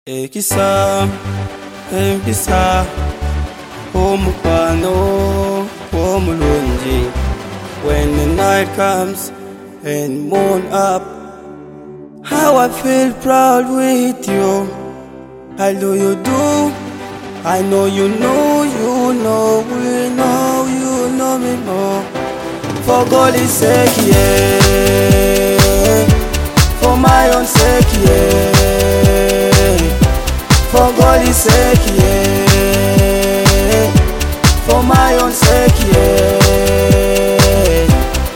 Ekisa, ekisa, omukwano, omulungi. When the night comes and moon up, how I feel proud with you. I know you do, I know you know, you know, we know, you know me more. For God's sake, yeah. For my own sake, yeah. For God's sake, yeah. For my own sake, yeah.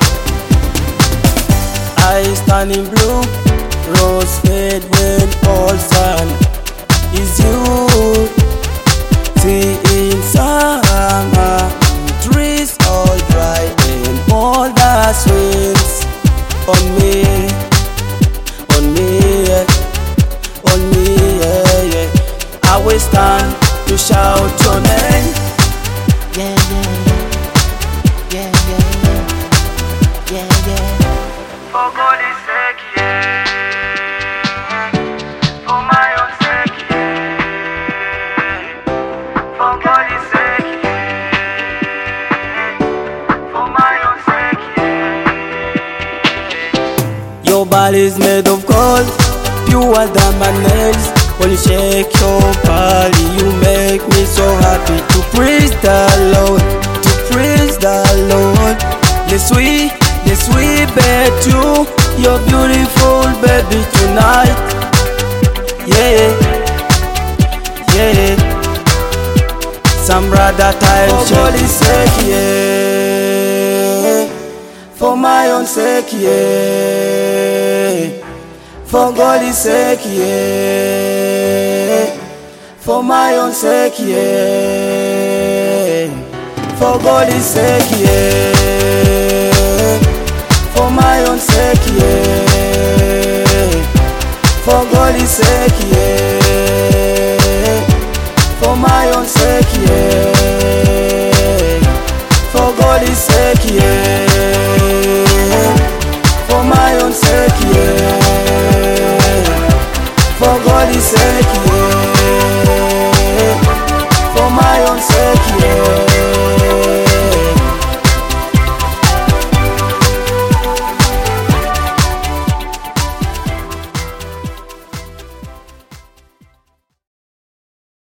I stand in blue, rose fade when all sun is you. See in summer, trees all dry and all the swings on me, yeah, on me, yeah, yeah. I will stand to shout your name. Yeah, yeah, yeah, yeah, yeah, yeah, yeah. For God's sake, yeah. For my own sake, yeah. For God's sake, yeah. For my own sake, yeah. Your body's made of gold, pure than my nails. When you shake your body, you make me so happy. To praise the Lord, to praise the Lord. Yes, we bet you, you're beautiful, baby, tonight. Yeah, yeah. Some brother time. For God's sake, yeah. For my own sake, yeah. For God's sake, yeah. For my own sake, yeah. For God's sake, yeah. For my own sake,